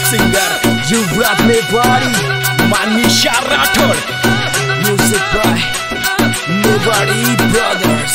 singer Yuvraj Mewari, Manisha Rathod, music by Mewari Brothers.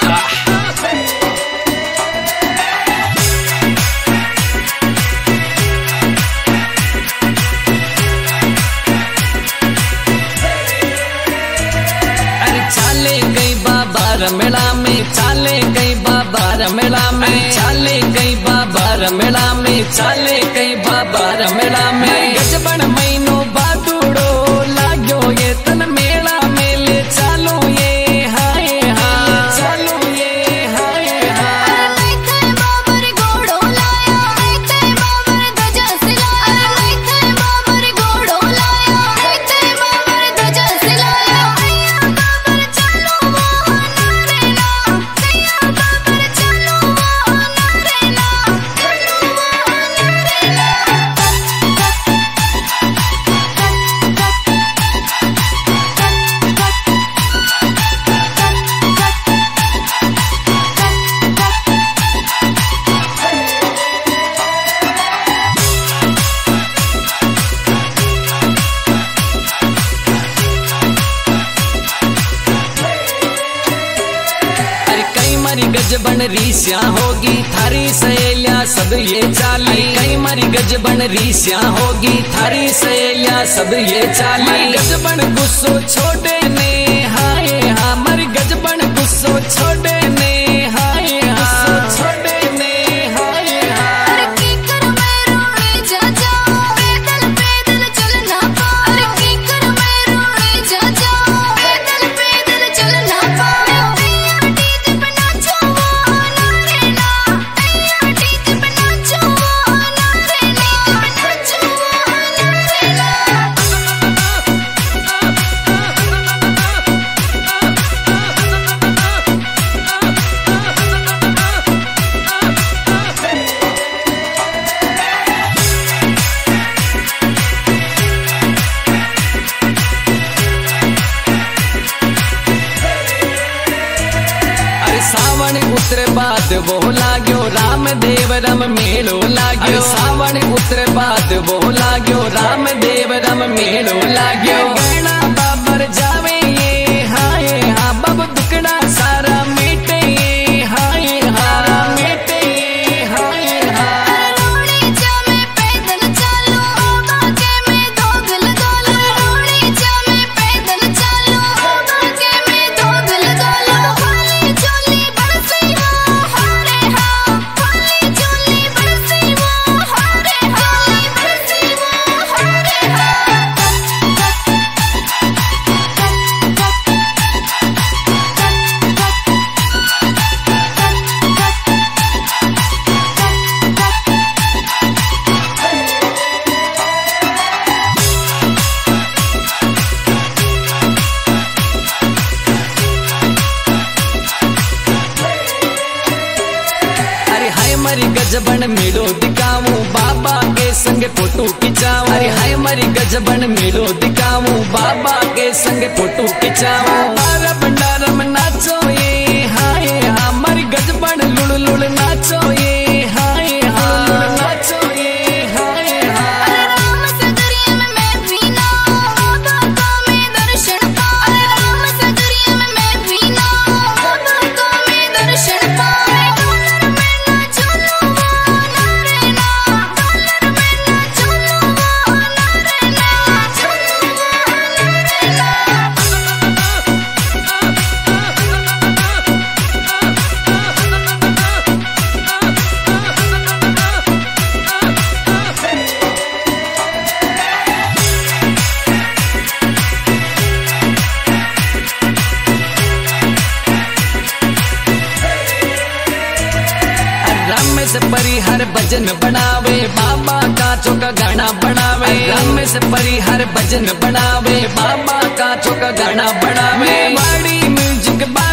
रमेला में चाले कई बाबा रमेला में चाले कई बाबा रमेला में चाले कई बाबा रमेला में गजबन महीनो बातुड़ो लागो ये तन मेला मेले चालो ये हाय हाय चालो ये हाय हाय लेते बाबर घोड़ो लाया लेते बाबर ध्वजा सिलाया लेते बाबर घोड़ो लाया लेते बाबर ध्वजा सिलाया भैया बाबर चलो गजबन रीसिया होगी थारी सहेलियां सब ये चाली कई मरी गजबन रीसिया होगी थारी सहेलियां सब ये चाली गजबन गुस्सो छोटे ने हाय हाँ मरी गजबन गुस्सो छोटे ने हाय हाँ छोटे ने हाय हाँ की कर मैं रोए जा जाओ पैदल पैदल चलना पाओ की कर मैं रोए जा जाओ पैदल पैदल चलना पाओ उतरे बाद वो लाग्यो राम देव रम मेलो लाग्यो सावन उतरे बाद वो लाग्यो राम देव रम मेलो लाग्यो गहना बाबर जावे ये हाय हाँ बब दुकड़ा सारा मिटे ये हाय हाँ मिटे ये हाय हाँ रोड़ी जा मैं पैदल चलो बाके में दोगल दोलो रोड़ी जा मैं पैदल चलो बाके में दोगल दोलो खाली चोली बरसी वो हारे हाँ खाली चोली बरसी वो हारे हाँ बरसी वो हारे हाँ मरी गजबन मेलो दिखाऊं बाबा के संग फोटो खिंचाऊं अरे हाय मरी गजबन मेलो दिखाऊं बाबा के संग फोटो खिंचाऊं अरब नरम नाचो ये हाय हाँ मरी गजबन लुड़ लुड़ नाचो ये हाय हाँ नाचो ये हाय हाँ राम सगरिया में मैं भी ना बाबा को मैं दर्शन पाऊं राम सगरिया में मैं भी ना बाबा को मैं दर्शन पाऊं से परिहर भजन बनावे बाबा का चौका गाना बनावे राम से परिहर भजन बनावे बाबा का चौका गाना बनावे वाड़ी म्यूजिक